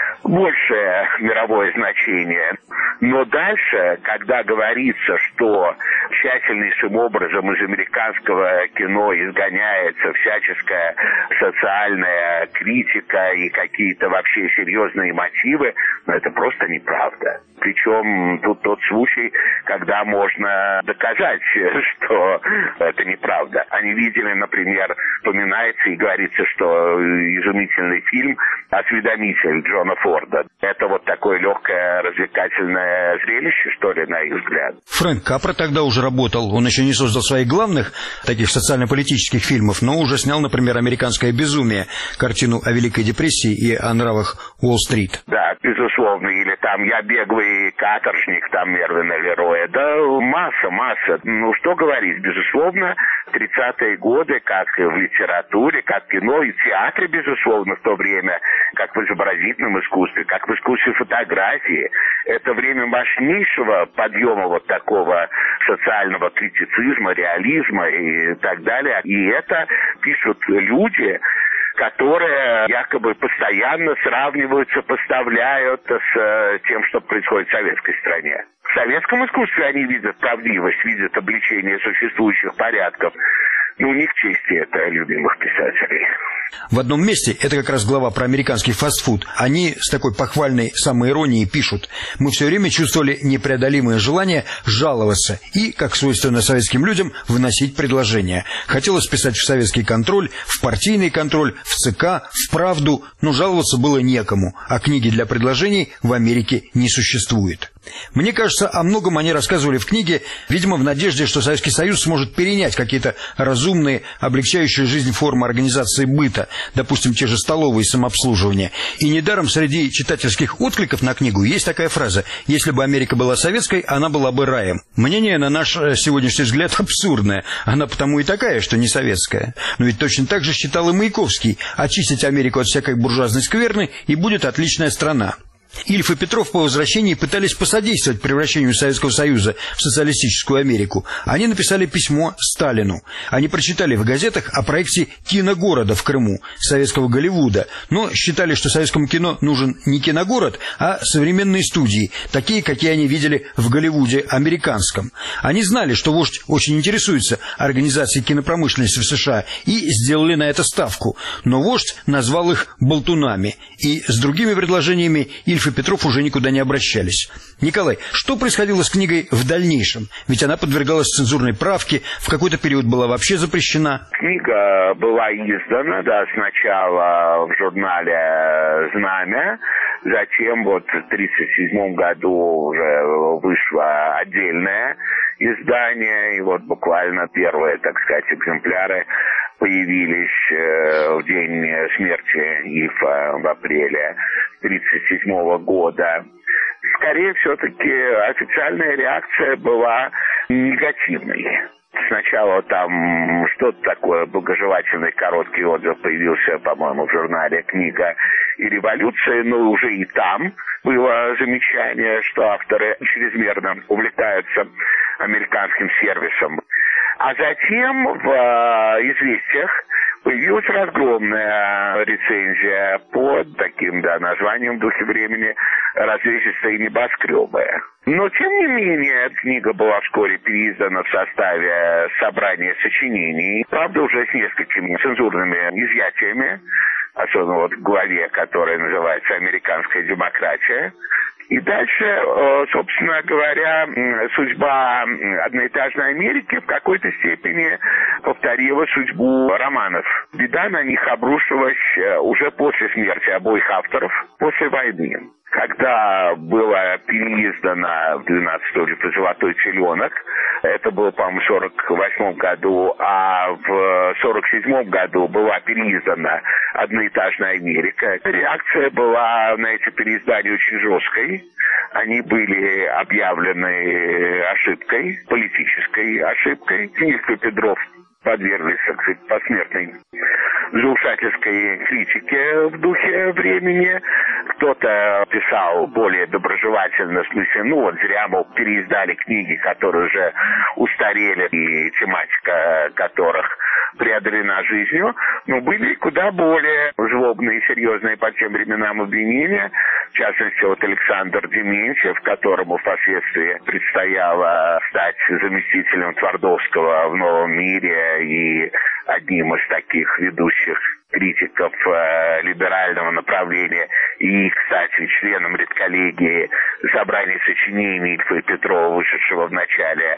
большее мировое значение. Но дальше, когда говорится, что тщательнейшим образом из американского кино изгоняется всяческая социальная критика и какие-то вообще серьезные мотивы, но это просто неправда. Причем тут тот случай, когда можно доказать, что это неправда. Они видели, например, вспоминается и говорится, что изумительный фильм «Осведомитель» Джона Форда. Это вот такое легкое развлекательное зрелище, что ли, на их взгляд. Фрэнк Капра тогда уже работал. Он еще не создал своих главных таких социально-политических фильмов, но уже снял, например, «Американское безумие», картину о Великой депрессии и о нравах Уолл-стрит. Да, безусловно. Или там «Я беглый каторжник», там Мервина Лероя. Да, масса. Ну, что говорить, безусловно, 30-е годы, как в литературе, как в кино и в театре, безусловно, в то время, как в изобразительном искусстве, как в искусстве фотографии, это время мощнейшего подъема вот такого социального критицизма, реализма и так далее. И это пишут люди, которые якобы постоянно сравнивают, сопоставляют с тем, что происходит в советской стране. В советском искусстве они видят правдивость, видят обличение существующих порядков. Ну, не к чести это любимых писателей. В одном месте, это как раз глава про американский фастфуд, они с такой похвальной самоиронией пишут: «Мы все время чувствовали непреодолимое желание жаловаться и, как свойственно советским людям, вносить предложения. Хотелось писать в советский контроль, в партийный контроль, в ЦК, в «Правду», но жаловаться было некому, а книги для предложений в Америке не существует». Мне кажется, о многом они рассказывали в книге, видимо, в надежде, что Советский Союз сможет перенять какие-то разумные, облегчающие жизнь формы организации быта, допустим, те же столовые самообслуживания. И недаром среди читательских откликов на книгу есть такая фраза: «Если бы Америка была советской, она была бы раем». Мнение, на наш сегодняшний взгляд, абсурдное. Она потому и такая, что не советская. Но ведь точно так же считал и Маяковский: очистить Америку от всякой буржуазной скверны, и будет отличная страна. Ильф и Петров по возвращении пытались посодействовать превращению Советского Союза в социалистическую Америку. Они написали письмо Сталину. Они прочитали в газетах о проекте киногорода в Крыму, советского Голливуда, но считали, что советскому кино нужен не киногород, а современные студии, такие, какие они видели в Голливуде американском. Они знали, что вождь очень интересуется организацией кинопромышленности в США, и сделали на это ставку. Но вождь назвал их болтунами, и с другими предложениями Ильф и Петров уже никуда не обращались. Николай, что происходило с книгой в дальнейшем? Ведь она подвергалась цензурной правке, в какой-то период была вообще запрещена. Книга была издана, да, сначала в журнале «Знамя», затем вот в 1937 году уже вышло отдельное издание, и вот буквально первые, так сказать, экземпляры появились в день смерти Ильфа в апреле 1937 года. Скорее, все-таки официальная реакция была негативной. Сначала там что-то такое, благожелательный короткий отзыв появился, по-моему, в журнале «Книга и революция», но уже и там было замечание, что авторы чрезмерно увлекаются американским сервисом. А затем в «Известиях» появилась разгромная рецензия под таким, да, названием в духе времени «Развесистые небоскребы». Но, тем не менее, книга была вскоре переиздана в составе собрания сочинений, правда, уже с несколькими цензурными изъятиями, особенно вот в главе, которая называется «Американская демократия». И дальше, собственно говоря, судьба одноэтажной Америки в какой-то степени повторила судьбу романов. Беда на них обрушилась уже после смерти обоих авторов, после войны. когда было переиздано в 12 лет «Золотой теленок», это было, по-моему, в 48 году, а в 47 году была переиздана «Одноэтажная Америка». Реакция была на эти переиздания очень жесткой. Они были объявлены ошибкой, политической ошибкой. Ильф и Петров подверглись, так сказать, посмертной заушательской критике в духе времени. Кто-то писал более доброжелательно, в смысле, зря, мол, переиздали книги, которые уже устарели, и тематика которых преодолена жизнью, но были куда более злобные и серьезные по тем временам обвинения. В частности, Александр Дементьев, которому впоследствии предстояло стать заместителем Твардовского в «Новом мире» и одним из таких ведущих критиков либерального направления и, кстати, членом редколлегии собрания сочинений Ильфа и Петрова, вышедшего в начале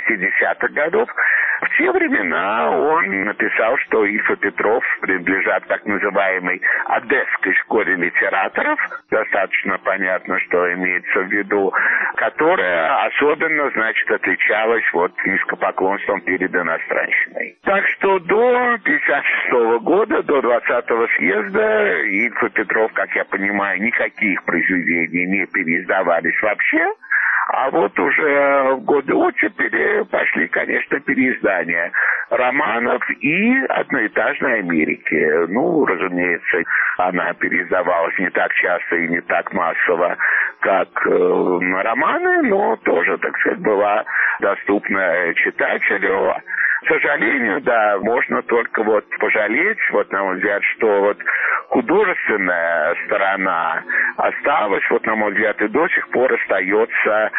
60-х годов. В те времена он написал, что Ильф и Петров принадлежат так называемой одесской школе литераторов, достаточно понятно, что имеется в виду, которая особенно, отличалась низкопоклонством перед иностранщиной. Так что до 56 года, до 20-го съезда Ильф и Петров, как я понимаю, никаких произведений не переиздавались вообще. А вот уже в годы оттепели пошли, конечно, переиздания романов и «Одноэтажной Америки». Разумеется, она переиздавалась не так часто и не так массово, как романы, но тоже, так сказать, была доступна читателю. К сожалению, да, можно только пожалеть, на мой взгляд, что художественная сторона осталась, на мой взгляд, и до сих пор остается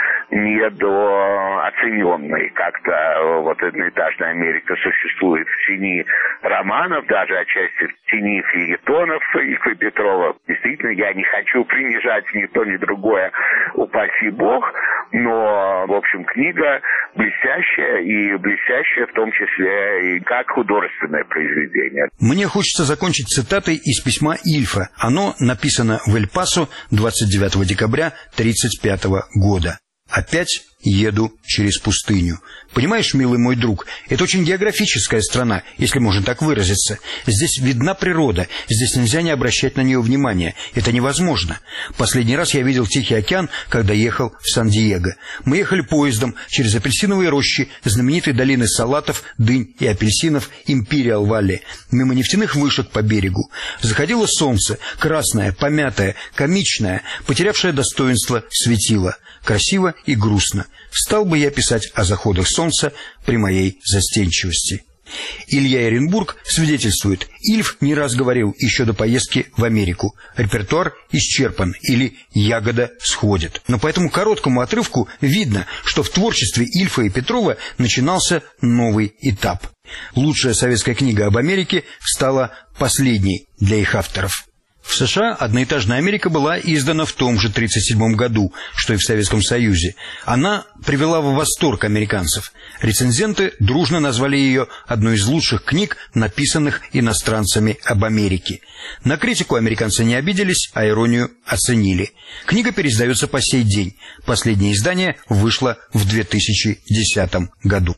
недооцененной. Как-то «Одноэтажная Америка» существует в тени романов, даже отчасти в тени фельетонов Ильфа и Петрова. Действительно, я не хочу принижать ни то, ни другое, упаси Бог, но, в общем, книга блестящая, и блестящая в том числе и как художественное произведение. Мне хочется закончить цитатой из письма Ильфа. Оно написано в Эль-Пасо 29 декабря 1935 года. «Опять еду через пустыню. Понимаешь, милый мой друг, это очень географическая страна, если можно так выразиться. Здесь видна природа, здесь нельзя не обращать на нее внимания. Это невозможно. Последний раз я видел Тихий океан, когда ехал в Сан-Диего. Мы ехали поездом через апельсиновые рощи, знаменитой долины салатов, дынь и апельсинов Империал-Валли, мимо нефтяных вышек по берегу. Заходило солнце, красное, помятое, комичное, потерявшее достоинство светило. Красиво и грустно. Стал бы я писать о заходах солнца при моей застенчивости». Илья Эренбург свидетельствует, Ильф не раз говорил еще до поездки в Америку: репертуар исчерпан или ягода сходит. Но по этому короткому отрывку видно, что в творчестве Ильфа и Петрова начинался новый этап. Лучшая советская книга об Америке стала последней для их авторов. В США «Одноэтажная Америка» была издана в том же 1937 году, что и в Советском Союзе. Она привела в восторг американцев. Рецензенты дружно назвали ее одной из лучших книг, написанных иностранцами об Америке. На критику американцы не обиделись, а иронию оценили. Книга переиздается по сей день. Последнее издание вышло в 2010 году.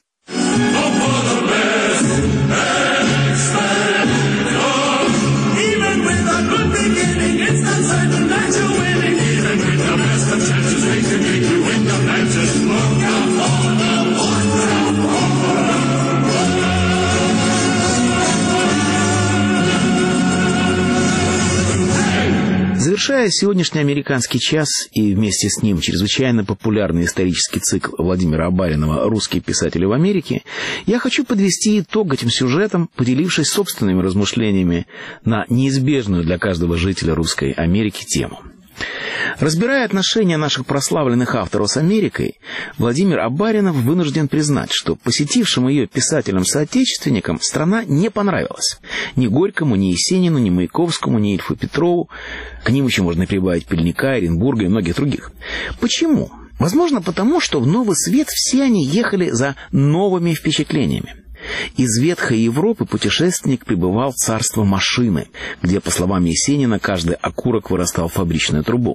Завершая сегодняшний американский час и вместе с ним чрезвычайно популярный исторический цикл Владимира Абаринова «Русские писатели в Америке», я хочу подвести итог этим сюжетам, поделившись собственными размышлениями на неизбежную для каждого жителя русской Америки тему. Разбирая отношения наших прославленных авторов с Америкой, Владимир Абаринов вынужден признать, что посетившим ее писателям-соотечественникам страна не понравилась. Ни Горькому, ни Есенину, ни Маяковскому, ни Ильфу Петрову. К ним еще можно прибавить Пельника, Эренбурга и многих других. Почему? Возможно, потому что в Новый Свет все они ехали за новыми впечатлениями. Из ветхой Европы путешественник прибывал в царство машины, где, по словам Есенина, каждый окурок вырастал в фабричную трубу.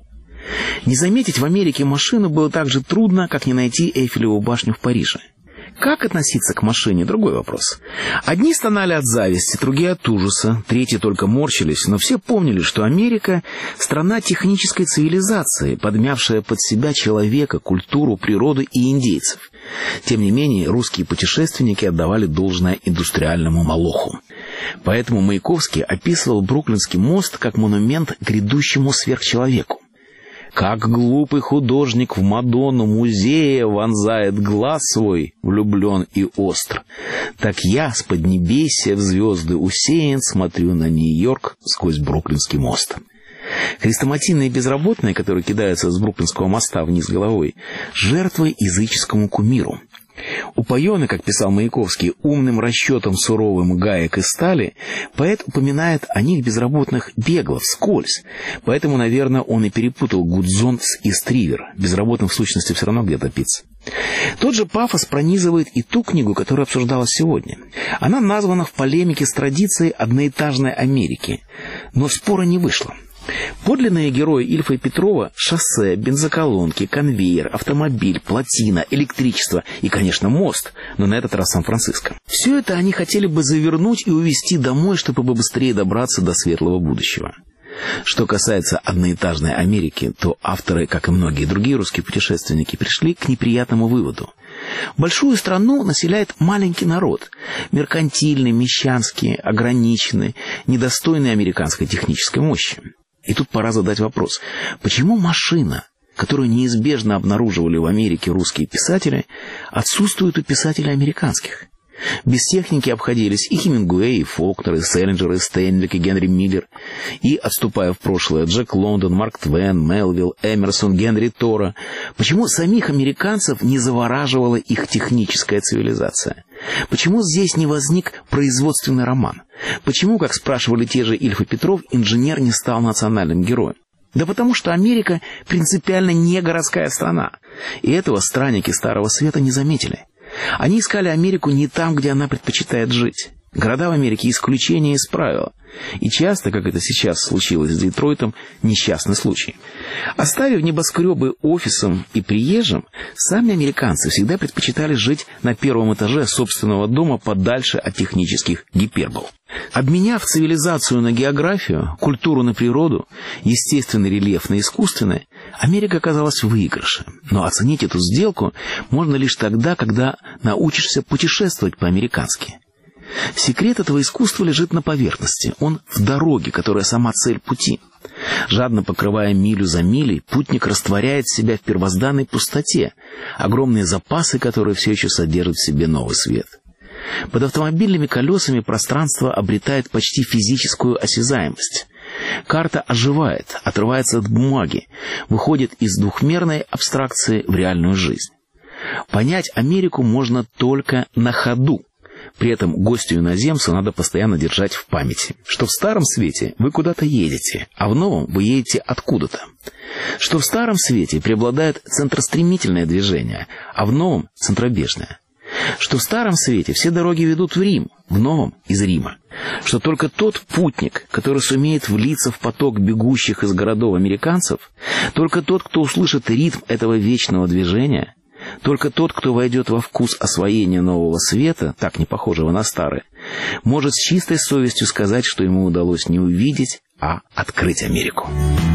Не заметить в Америке машину было так же трудно, как не найти Эйфелеву башню в Париже. Как относиться к машине – другой вопрос. Одни стонали от зависти, другие от ужаса, третьи только морщились, но все помнили, что Америка – страна технической цивилизации, подмявшая под себя человека, культуру, природу и индейцев. Тем не менее, русские путешественники отдавали должное индустриальному молоху. Поэтому Маяковский описывал Бруклинский мост как монумент грядущему сверхчеловеку. Как глупый художник в Мадонну музея вонзает глаз свой, влюблен и остр, так я с поднебесья в звезды усеян смотрю на Нью-Йорк сквозь Бруклинский мост. Хрестоматийные безработные, которые кидаются с Бруклинского моста вниз головой, жертвы языческому кумиру. Упоенный, как писал Маяковский, умным расчетом суровым гаек и стали, поэт упоминает о них безработных бегло, вскользь. Поэтому, наверное, он и перепутал Гудзон с Истривер. Безработным в сущности все равно где топиться. Тот же пафос пронизывает и ту книгу, которая обсуждалась сегодня. Она названа в полемике с традицией одноэтажной Америки. Но спора не вышло. Подлинные герои Ильфа и Петрова – шоссе, бензоколонки, конвейер, автомобиль, плотина, электричество и, конечно, мост, но на этот раз Сан-Франциско. Все это они хотели бы завернуть и увезти домой, чтобы побыстрее добраться до светлого будущего. Что касается одноэтажной Америки, то авторы, как и многие другие русские путешественники, пришли к неприятному выводу. Большую страну населяет маленький народ, меркантильный, мещанский, ограниченный, недостойный американской технической мощи. И тут пора задать вопрос, почему машина, которую неизбежно обнаруживали в Америке русские писатели, отсутствует у писателей американских? Без техники обходились и Хемингуэй, и Фолкнер, и Селлинджер, и Стейнбек, и Генри Миллер. И, отступая в прошлое, Джек Лондон, Марк Твен, Мелвилл, Эмерсон, Генри Торо. Почему самих американцев не завораживала их техническая цивилизация? Почему здесь не возник производственный роман? Почему, как спрашивали те же Ильф и Петров, инженер не стал национальным героем? Да потому что Америка принципиально не городская страна. И этого странники Старого Света не заметили. Они искали Америку не там, где она предпочитает жить. Города в Америке исключение из правила. И часто, как это сейчас случилось с Детройтом, несчастный случай. Оставив небоскребы офисам и приезжим, сами американцы всегда предпочитали жить на первом этаже собственного дома подальше от технических гипербол. Обменяв цивилизацию на географию, культуру на природу, естественный рельеф на искусственный, Америка оказалась в выигрыше. Но оценить эту сделку можно лишь тогда, когда научишься путешествовать по-американски. Секрет этого искусства лежит на поверхности. Он в дороге, которая сама цель пути. Жадно покрывая милю за милей, путник растворяет себя в первозданной пустоте, огромные запасы, которые все еще содержат в себе новый свет. Под автомобильными колесами пространство обретает почти физическую осязаемость. Карта оживает, отрывается от бумаги, выходит из двухмерной абстракции в реальную жизнь. Понять Америку можно только на ходу. При этом гостю-иноземцу надо постоянно держать в памяти, что в Старом Свете вы куда-то едете, а в Новом вы едете откуда-то. Что в Старом Свете преобладает центростремительное движение, а в Новом – центробежное. Что в Старом Свете все дороги ведут в Рим, в Новом – из Рима. Что только тот путник, который сумеет влиться в поток бегущих из городов американцев, только тот, кто услышит ритм этого вечного движения, только тот, кто войдет во вкус освоения нового света, так не похожего на старый, может с чистой совестью сказать, что ему удалось не увидеть, а открыть Америку.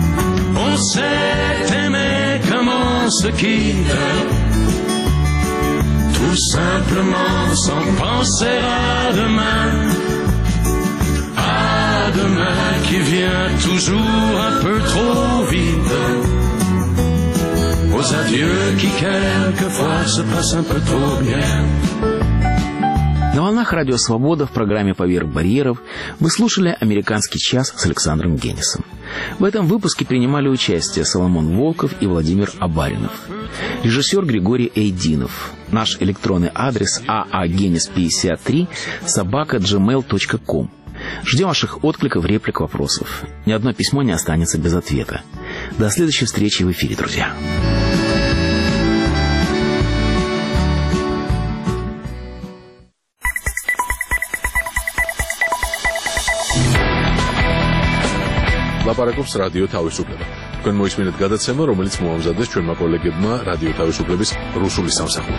On s'est aimé comme on se quitte, tout simplement sans penser à demain qui vient toujours un peu trop vite. Aux adieux qui quelquefois se passent un peu trop bien. На волнах Радио Свобода в программе «Поверх барьеров» вы слушали «Американский час» с Александром Генисом. В этом выпуске принимали участие Соломон Волков и Владимир Абаринов. Режиссер Григорий Эйдинов. Наш электронный адрес aagenis53@gmail.com. Ждем ваших откликов, реплик, вопросов. Ни одно письмо не останется без ответа. До следующей встречи в эфире, друзья. ლაპარაკობს რადიო თავისუფლება. თქვენ მოისმინეთ გადაცემა, რომელიც მოამზადეს ჩვენმა კოლეგებმა რადიო თავისუფლების რუსული სამსახური.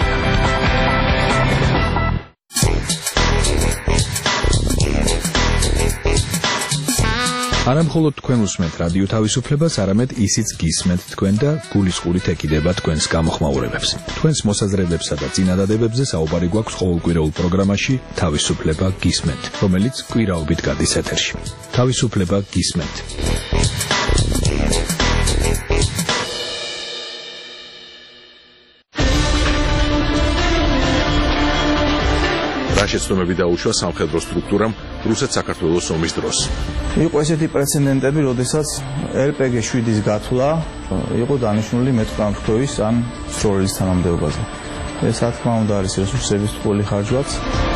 არა მხოლოდ თქვენ უსმენთ რადიო თავისუფლებას, არამედ ისიც გისმენთ თქვენ და გულისყურით ეკიდება თქვენს გამოხმაურებებს. თქვენს მოსაზრებებსა და წინადადებებზე საუბარი გვაქვს ყოველკვირეულ პროგრამაში თავისუფლება გისმენთ, რომელიც კვირაობით გადის ეთერში. თავისუფლება გისმენთ. შეცდომები დაუშვა სამხედრო სტრუქტურამ რუსეთ-საქართველოს ომის დროს. იყო ესეთი პრეცედენტები, როდესაც LPG-7-ის გათვლა იყო დანიშნული მეტყამშქოვის ან სროლის თანამდებობაზე. ეს რა თქმა უნდა არის რესურსების ტყუილი ხარჯვაც.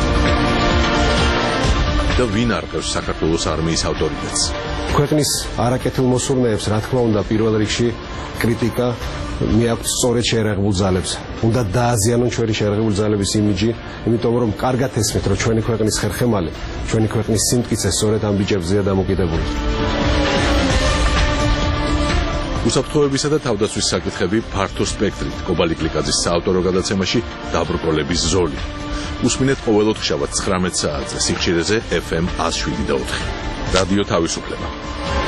და ვინ არყევს საქართველოს არმიის ავტორიტეტს? ქვეყნის არაკეთილ მოსურნეებს, რა თქმა უნდა, პირველ რიგში კრიტიკა მიაქვს სწორედ შეერაღებულ ძალებს. უნდა დააზიანონ ჩვენი შეერაღებული ძალების იმიჯი, იმიტომ რომ კარგად ესმით, რომ ჩვენი ქვეყნის ხერხემალი, ჩვენი ქვეყნის სიმტკიცე სწორედ ამ ბიჭებზეა დამოკიდებული. უსაფრთხოებისა და თავდაცვის საკითხები ფართო სპექტრით კობალი კლიკაძის საავტორო გადაცემაში დაბრკოლების ზოლი. უსმინეთ ყოველ ოთხშაბათს 19 საათზე სიხშირეზე FM 107.4. რადიო თავისუფლება.